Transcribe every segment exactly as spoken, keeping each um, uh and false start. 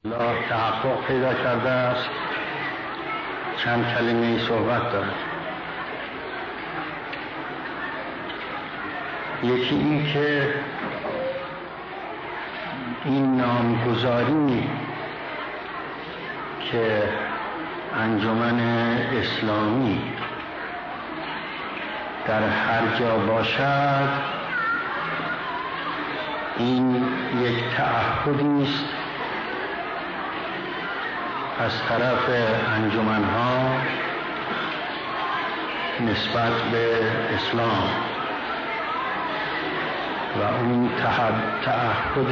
الله تحقق پیدا کرده است. چند کلمه صحبت دارد. یکی این که این نامگذاری که انجمن اسلامی در هر جا باشد، این یک تعهدی است از طرف انجمن‌ها نسبت به اسلام و اون تعهد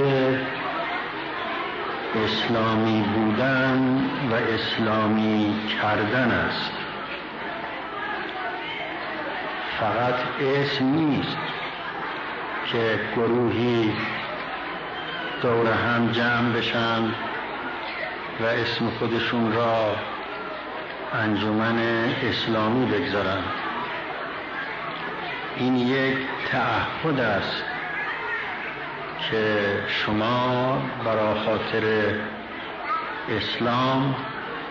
اسلامی بودن و اسلامی کردن است. فقط اسم نیست که گروهی دور هم جمع بشن و اسم خودشون را انجمن اسلامی بگذارند. این یک تعهد است که شما برای خاطر اسلام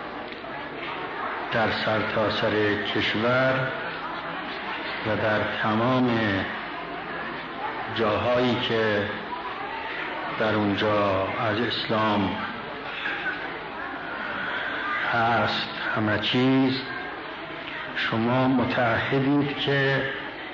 در سرتاسر کشور و در تمام جاهایی که در اونجا از اسلام هست همه چیز، شما متعهدید که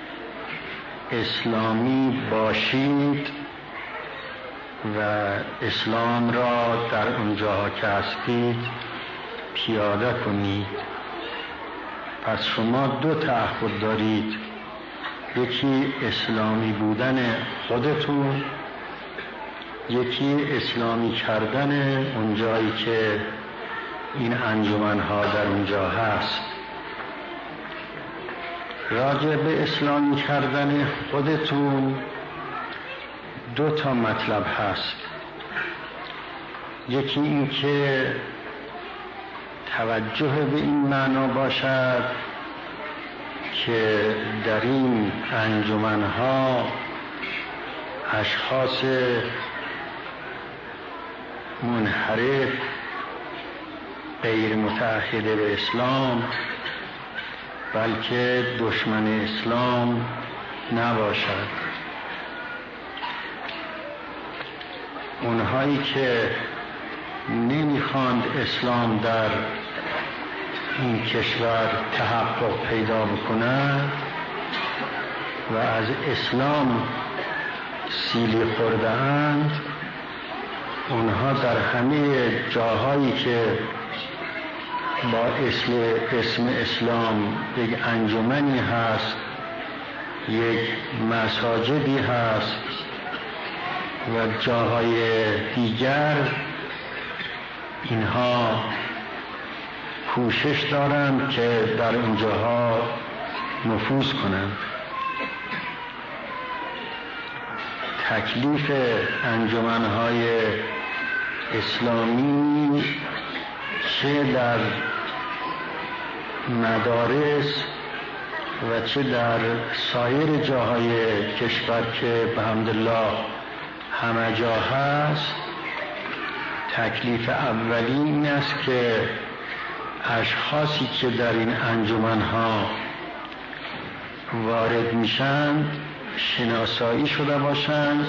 اسلامی باشید و اسلام را در اونجا که هستید پیاده کنید. پس شما دو تعهد دارید، یکی اسلامی بودن خودتون، یکی اسلامی کردن اونجایی که این انجمن‌ها در اونجا هست. راجع به اسلامی کردن خودتون دو تا مطلب هست. یکی این که توجه به این معنا باشد که در این انجمن‌ها اشخاص منحرف غیر متعهد به اسلام بلکه دشمن اسلام نباشد. اونهایی که نمیخواند اسلام در این کشور تحقق پیدا بکنند و از اسلام سیلی خورده اند، اونها در همه جاهایی که با اسم, اسم اسلام یک انجمنی هست، یک مساجدی هست و جاهای دیگر، اینها کوشش دارند که در اونجاها نفوذ کنند. تکلیف انجمن‌های اسلامی چه در مدارس و چه در سایر جاهای کشور که به حمدالله همه جا هست، تکلیف اولی این است که اشخاصی که در این انجمن‌ها وارد میشن شناسایی شده باشند،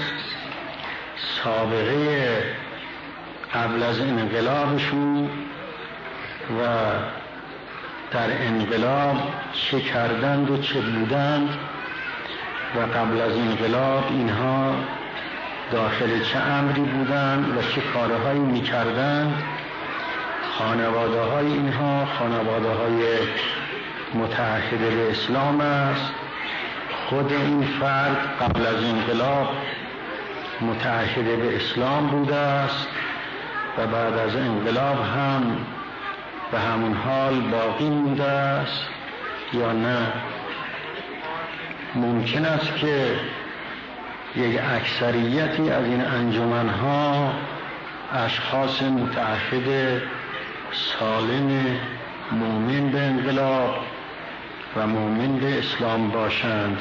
سابقه قبل از انقلابشون و در انقلاب چه کردند و چه بودند و قبل از انقلاب اینها داخل چه امری بودند و چه کارهایی میکردند. خانواده های اینها خانواده های متعهد به اسلام است. خود این فرد قبل از انقلاب متعهد به اسلام بوده است و بعد از انقلاب هم به همون حال باقی مونده است یا نه. ممکن است که یک اکثریتی از این انجمن‌ها اشخاص متعهد سالم مؤمن به انقلاب و مؤمن به اسلام باشند،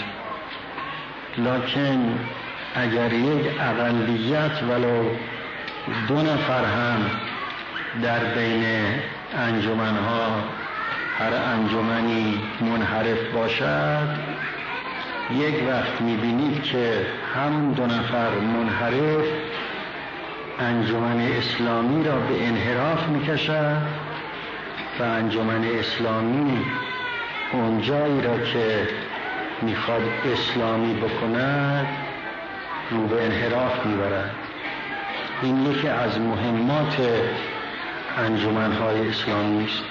لکن اگر یک اقلیت ولو دو نفر هم در بین انجمنها هر انجمنی منحرف باشد، یک وقت می‌بینید که همون دو نفر منحرف انجمن اسلامی را به انحراف می‌کشد و انجمن اسلامی اون جایی را که می‌خواد اسلامی بکند رو به انحراف می‌برد. این یکی از مهمات انجمن‌های اسلامی است.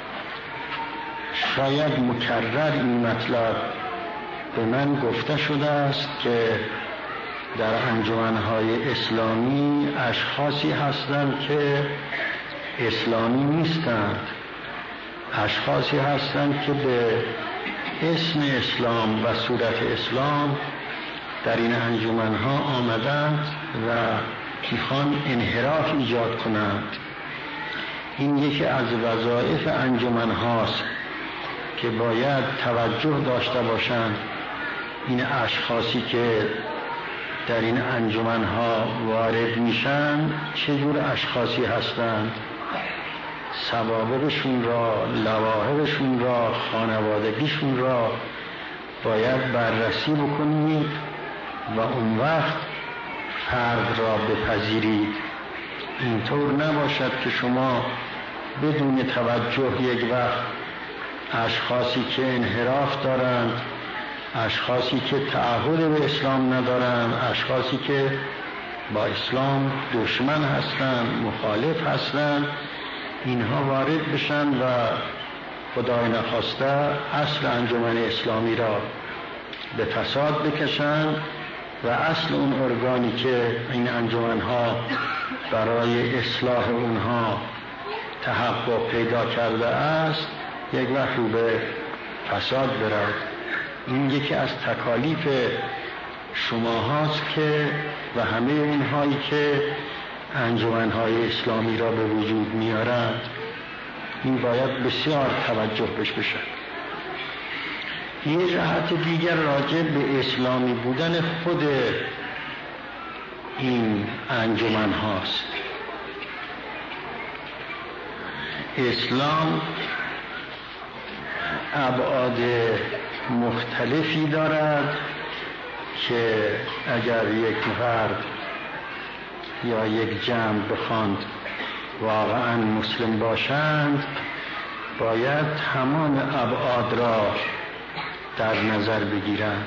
شاید مکرر این مطلب به من گفته شده است که در انجمن‌های اسلامی اشخاصی هستند که اسلامی نیستند، اشخاصی هستند که به اسم اسلام و صورت اسلام در این انجمن‌ها آمدند و میخوان انحراف ایجاد کنند. این یکی از وظایف انجمن هاست که باید توجه داشته باشند. این اشخاصی که در این انجمن ها وارد میشن چه جور اشخاصی هستند، سوابقشون را، لواحقشون را، خانوادگیشون را باید بررسی بکنید و اون وقت فرد را بپذیرید. اینطور نباشد که شما بدون توجه یک وقت اشخاصی که انحراف دارند، اشخاصی که تعهد به اسلام ندارند، اشخاصی که با اسلام دشمن هستند، مخالف هستند، اینها وارد بشن و خدای نخواسته اصل انجمن اسلامی را به فساد بکشند و اصل اون ارگانی که این انجمن‌ها برای اصلاح اونها تحقق پیدا کرده است یک وقت رو به فساد برد. این یکی از تکالیف شما هاست که و همه اونهایی که انجمن‌های اسلامی را به وجود میارند این باید بسیار توجه بش بشه. یه جهت دیگر راجع به اسلامی بودن خود این انجمن هاست. اسلام ابعاد مختلفی دارد که اگر یک فرد یا یک جمع بخواند واقعا مسلم باشند باید تمام ابعاد را در نظر بگیرند.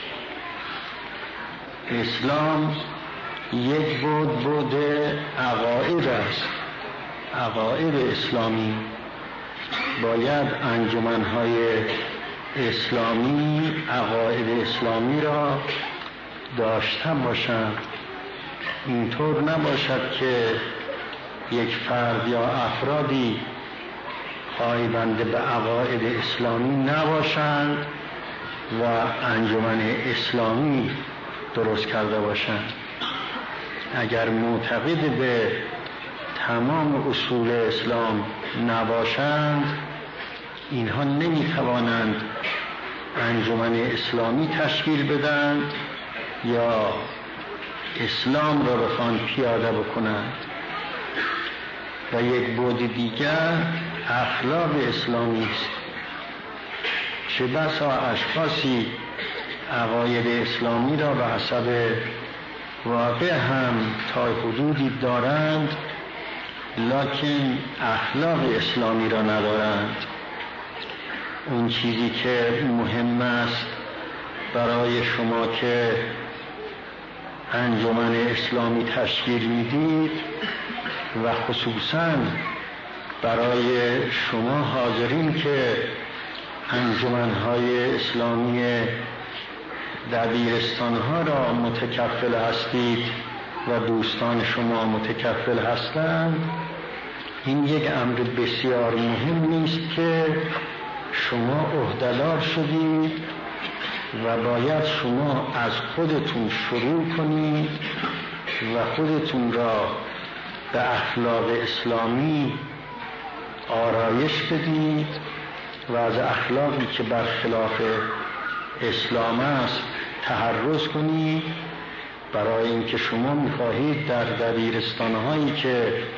اسلام یک بود بود عقاید است. عقاید اسلامی باید انجمن‌های اسلامی عقاید اسلامی را داشته باشند. اینطور نباشد که یک فرد یا افرادی پایبند به عقاید اسلامی نباشند و انجمن اسلامی درست کرده باشند. اگر معتقد به تمام اصول اسلام نباشند اینها نمیتوانند انجمن اسلامی تشکیل بدن یا اسلام را بخوان پیاده بکنند. و یک بود دیگر اخلاق اسلامی است. چه بسا اشخاصی عقاید اسلامی را به حسب واقع هم تا حدودی دارند لکن اخلاق اسلامی را ندارند. اون چیزی که مهم است برای شما که انجمن اسلامی تشکیل میدید و خصوصاً برای شما حاضرین که انجمن‌های اسلامی دبیرستان‌ها را متکفل هستید و دوستان شما متکفل هستند، این یک امر بسیار مهم نیست که شما عهده‌دار شدید و باید شما از خودتون شروع کنید و خودتون را به اخلاق اسلامی آرایش بدید و از اخلاقی که برخلاف اسلام است تحرز کنید، برای اینکه شما می‌خواهید در دبیرستان‌هایی که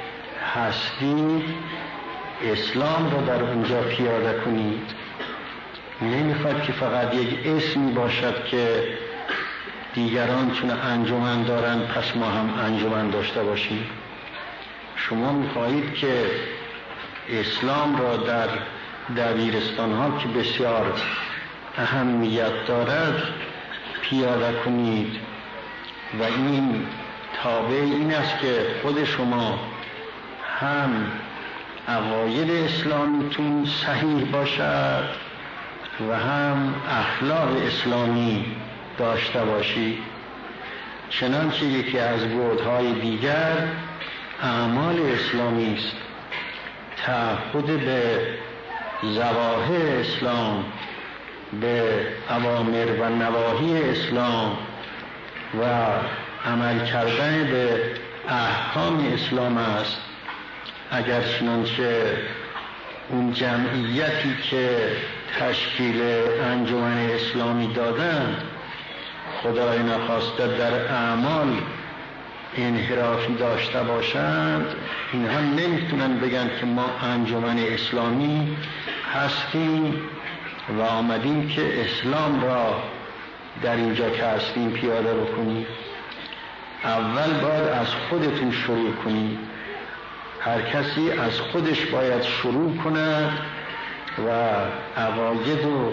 هستید اسلام را در اونجا پیاده کنید. نمیخواد که فقط یک اسمی باشد که دیگران چون انجمن دارن پس ما هم انجمن داشته باشیم. شما میخواهید که اسلام را در دبیرستان ها که بسیار اهمیت دارد پیاده کنید و این تابع این است که خود شما هم عقاید اسلامیتون صحیح باشد و هم اخلاق اسلامی داشته باشید. چنانچه یکی از بعدهای دیگر اعمال اسلامی است، تعهد به ظواهر اسلام، به اوامر و نواهی اسلام و عمل کردن به احکام اسلام است. اگر چنانچه اون جمعیتی که تشکیل انجمن اسلامی دادن خدای نخواسته در اعمال انحرافی داشته باشند، اینها نمیتونن بگن که ما انجمن اسلامی هستیم و آمدیم که اسلام را در اینجا که هستیم پیاده بکنیم. اول باید از خودتون شروع کنید. هر کسی از خودش باید شروع کند و عقاید و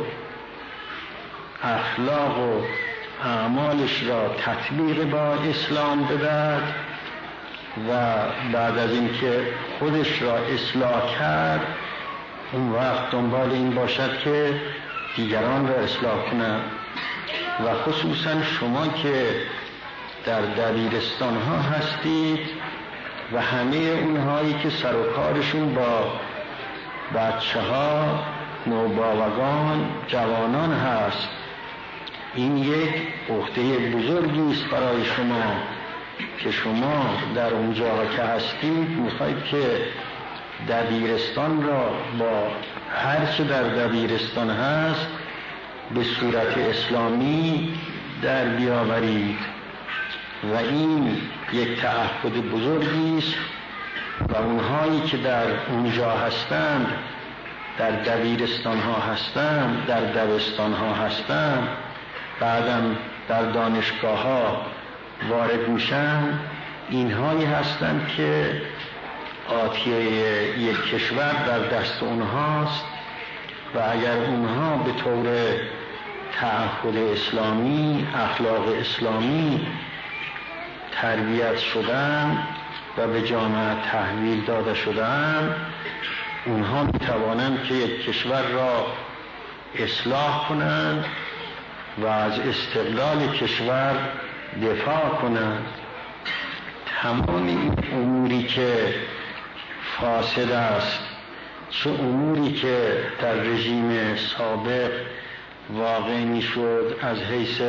اخلاق و اعمالش را تطبیق با اسلام بدهد و بعد از اینکه خودش را اصلاح کرد اون وقت دنبال این باشد که دیگران را اصلاح کند. و خصوصا شما که در دبیرستان ها هستید و همه اونهایی که سر و کارشون با بچه ها، نوباوگان، جوانان هست، این یک عهده بزرگی است برای شما که شما در اونجا که هستید میخواید که دبیرستان را با هر چه در دبیرستان هست به صورت اسلامی در بیاورید و این یک تعهد بزرگی است و اونهایی که در اونجا هستند، در دبیرستان ها هستند، در دبستان ها هستند، بعدم در دانشگاه ها وارد میشن، اینهایی هستند که آتیه یک کشور در دست اونهاست و اگر اونها به طور تعهد اسلامی، اخلاق اسلامی تربیت شدن و به جامعه تحویل داده شدن، اونها میتوانند که یک کشور را اصلاح کنند و از استقلال کشور دفاع کنند. تمام این اموری که فاسد است، چه اموری که در رژیم سابق واقع می شد از حیث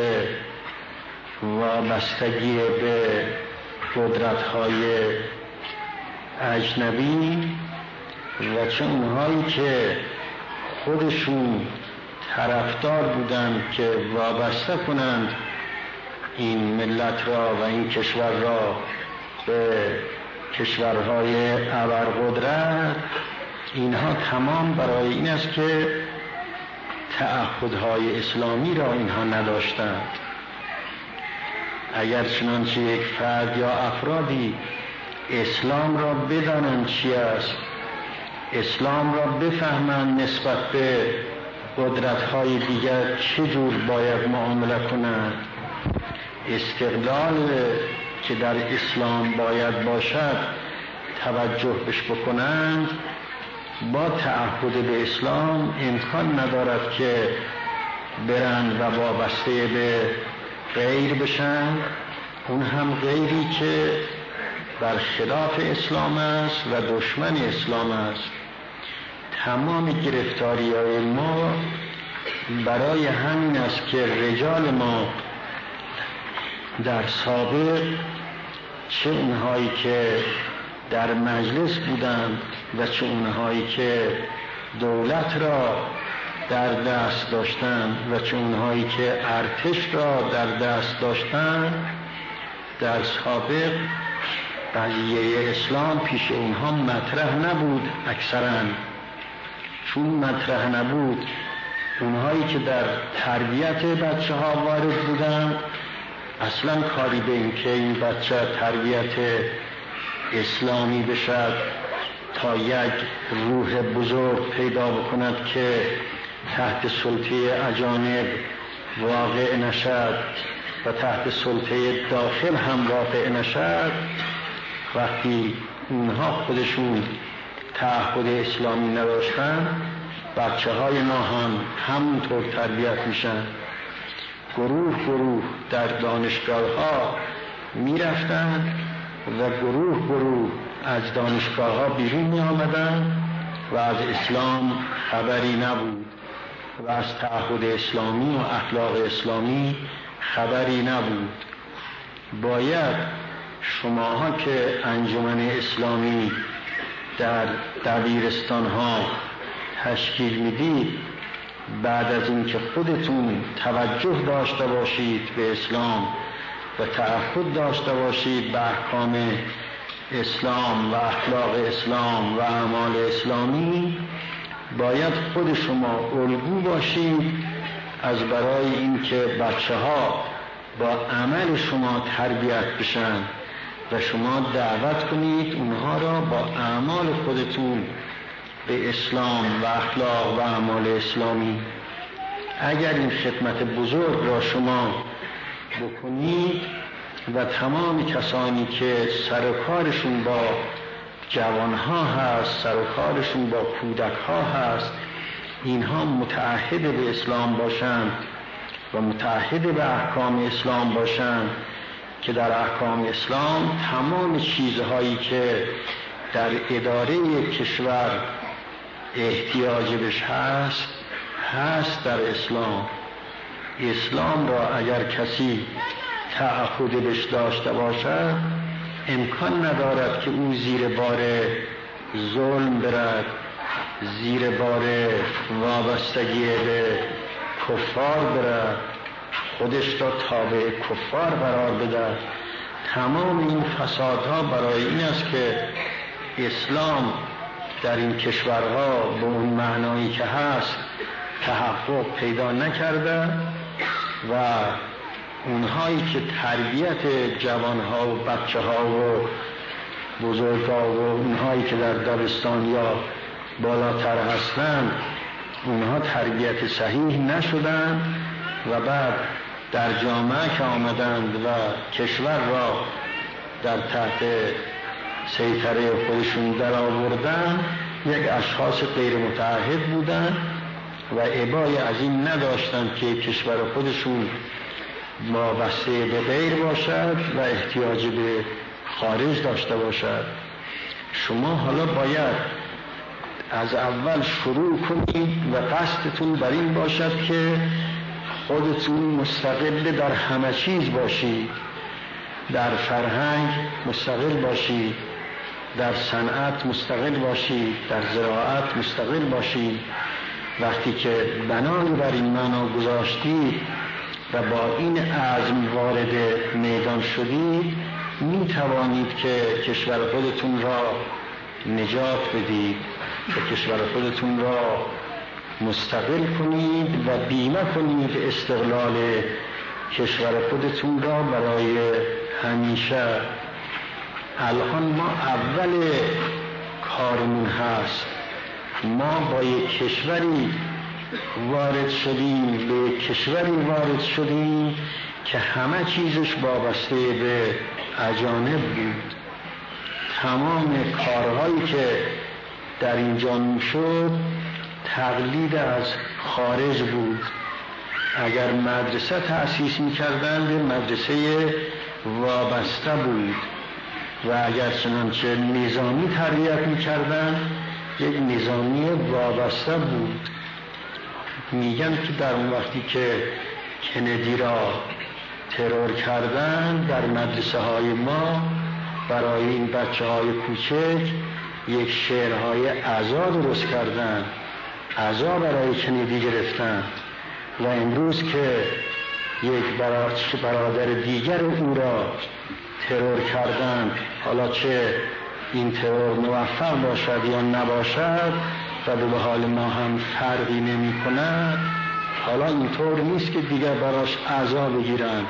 وابستگی به قدرت‌های اجنبی و چه اونهایی که خودشون طرفدار بودند که وابسته کنند این ملت را و این کشور را به کشورهای ابرقدرت، اینها تمام برای این است که تعهدهای اسلامی را اینها نداشتند. اگر چنانچه یک فرد یا افرادی اسلام را بدانند چی است، اسلام را بفهمند نسبت به قدرت‌های دیگر چجور باید معامله کنند، استقلال که در اسلام باید باشد توجه بش بکنند، با تعهد به اسلام امکان ندارد که برند و وابسته به غیر بشن، اون هم غیری که برخلاف اسلام است و دشمن اسلام است. تمام گرفتاری های ما برای همین است که رجال ما در سابق، چه اونهایی که در مجلس بودند و چه اونهایی که دولت را در دست داشتند و چه اونهایی که ارتش را در دست داشتند، در سابق قضیه اسلام پیش اونها مطرح نبود اکثرا. چون مطرح نبود، اونهایی که در تربیت بچه ها وارد بودن اصلا کاری به این که این بچه تربیت اسلامی بشد، تا یک روح بزرگ پیدا بکند که تحت سلطه اجانب واقع نشد و تحت سلطه داخل هم واقع نشد، وقتی اونها خودشون تعهد اسلامی نداشتن، بچه های ما هم همونطور تربیت میشن. گروه گروه در دانشگاه ها می رفتن و گروه گروه از دانشگاه ها بیرون می آمدن و از اسلام خبری نبود و از تعهد اسلامی و اخلاق اسلامی خبری نبود. باید شماها که انجمن اسلامی در دبیرستان ها تشکیل میدید، بعد از اینکه خودتون توجه داشته باشید به اسلام و تعهد داشته باشید به احکام اسلام و اخلاق اسلام و اعمال اسلامی، باید خود شما الگو باشید از برای اینکه بچه ها با عمل شما تربیت بشن و شما دعوت کنید اونها را با اعمال خودتون به اسلام و اخلاق و اعمال اسلامی. اگر این خدمت بزرگ را شما بکنید و تمام کسانی که سر و کارشون با جوانها هست، سر و کارشون با کودکها هست، اینها متعهد به اسلام باشند و متعهد به احکام اسلام باشند که در احکام اسلام تمام چیزهایی که در اداره کشور احتیاج بهش هست هست در اسلام. اسلام را اگر کسی تعهد بهش داشته باشد، امکان ندارد که او زیر بار ظلم برد، زیر بار وابستگی به کفار برد، خودش را تابع کفار قرار بده. تمام این فسادها برای این است که اسلام در این کشورها به اون معنایی که هست تحقق پیدا نکرده و اونهایی که تربیت جوانها و بچه ها و بزرگا و اونهایی که در دبستان یا بالاتر هستند، اونها تربیت صحیح نشدند و بعد در جامعه که آمدند و کشور را در تحت سیطره خودشون در آوردن، یک اشخاص غیر متعهد بودند و ابایی از این نداشتند که کشور خودشون وابسته به غیر باشد و احتیاج به خارج داشته باشد. شما حالا باید از اول شروع کنید و قصدتون بر این باشد که خودتون مستقل در همه چیز باشید، در فرهنگ مستقل باشید، در صنعت مستقل باشید، در زراعت مستقل باشید. وقتی که بنای بر این معنا گذاشتید و با این عزم وارد میدان شدید، می توانید که کشور خودتون را نجات بدید و کشور خودتون را مستقل کنید و بیمه کنید استقلال کشور خودتون را برای همیشه. الان ما اول کارمون هست، ما با یک کشوری وارد شدیم به کشوری وارد شدیم که همه چیزش وابسته به اجانب بود. تمام کارهایی که در اینجا میشد تقلید از خارج بود. اگر مدرسه تأسیس میکردند مدرسه وابسته بود و اگر چنانچه نظامی تربیت میکردند یک نظامی وابسته بود. میگن که در اون وقتی که کندی را ترور کردن در مدرسه های ما برای این بچه های کوچک یک شعرهای عزا درست کردن، عزا برای کندی گرفتن و امروز که یک برادر دیگر او را ترور کردند. حالا چه این ترور موفق باشد یا نباشد و به حال ما هم فرقی نمی کند. حالا اینطور نیست که دیگر براش اعضا بگیرند.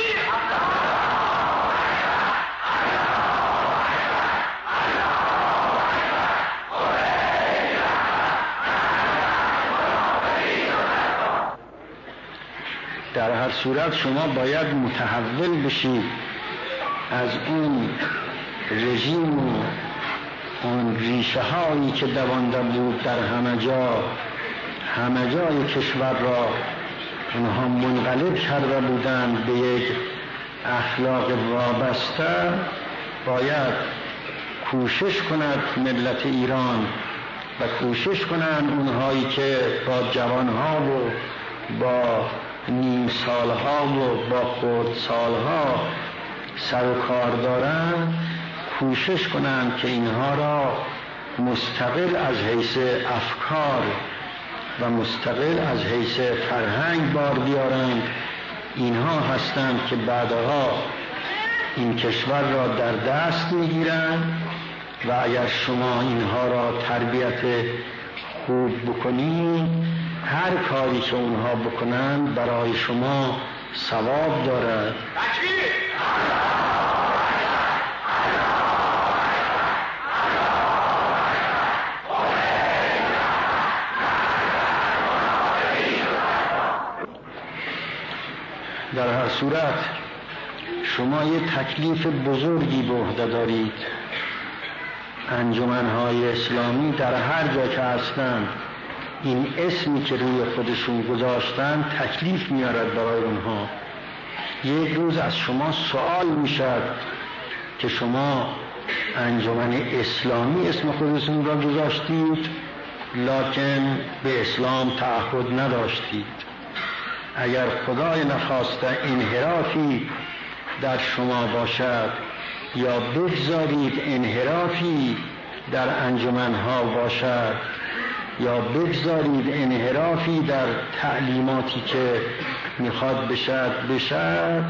در هر صورت شما باید متحول بشید از اون رژیم و اون ریشه هایی که دوانده بود در همه جا، همه جای کشور را اونها منقلب کرده بودند به یک اخلاق وابسته. باید کوشش کند ملت ایران و کوشش کنند اونهایی که با جوانها و با نیم سالها و با خرد سالها سر و کار دارند، کوشش کنند که اینها را مستقل از حیث افکار و مستقل از حیث فرهنگ بار بیارند. اینها هستند که بعدها این کشور را در دست میگیرند و اگر شما اینها را تربیت خوب بکنید، هر کاری که اونها بکنند برای شما ثواب دارد. در هر صورت شما یه تکلیف بزرگی به عهده دارید. انجمن‌های اسلامی در هر جا که هستند، این اسمی که روی خودشون گذاشتن تکلیف میارد برای اونها. یک روز از شما سوال میشد که شما انجمن اسلامی اسم خودتون را گذاشتید لکن به اسلام تعهد نداشتید. اگر خدای نخواسته انحرافی در شما باشد یا بگذارید انحرافی در انجمنها باشد یا بگذارید انحرافی در تعلیماتی که میخواد بشد بشد،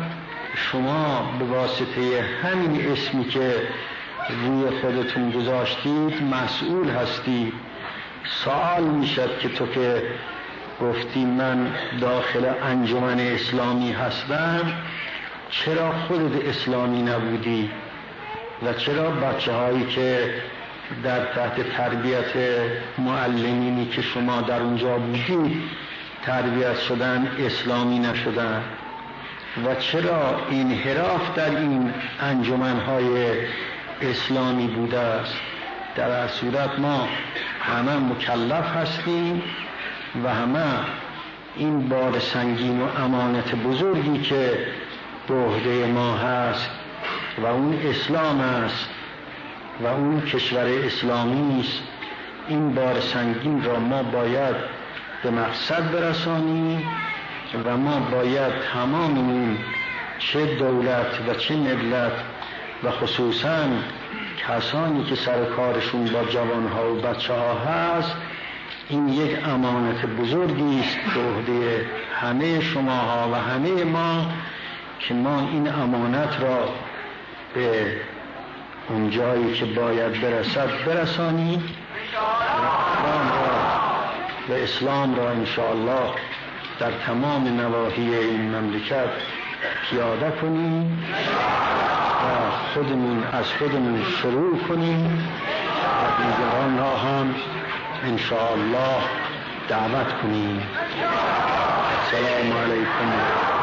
شما به واسطه همین اسمی که روی خودتون گذاشتید مسئول هستید. سوال میشد که تو که گفتی من داخل انجمن اسلامی هستم، چرا خودت اسلامی نبودی و چرا بچه هایی که در تحت تربیت معلمینی که شما در اونجا بودید تربیت شدن اسلامی نشدن و چرا انحراف در این انجمنهای اسلامی بوده است؟ در هر صورت ما همه مکلف هستیم و همه این بار سنگین و امانت بزرگی که به عهده ما هست و اون اسلام است و اون کشور اسلامی است، این بار سنگین را ما باید به مقصد برسانیم و ما باید تمام اون چه دولت و چه ملت و خصوصاً کسانی که سر کارشون با جوانها و بچه ها هست، این یک امانت بزرگی است به عهده همه شماها و همه ما که ما این امانت را به اون جایی که باید برسد برسانیم و اسلام را انشاءالله در تمام نواحی این مملکت پیاده کنیم و خودمون از خودمون شروع کنیم و دیگران را هم انشاءالله دعوت کنیم. السلام علیکم.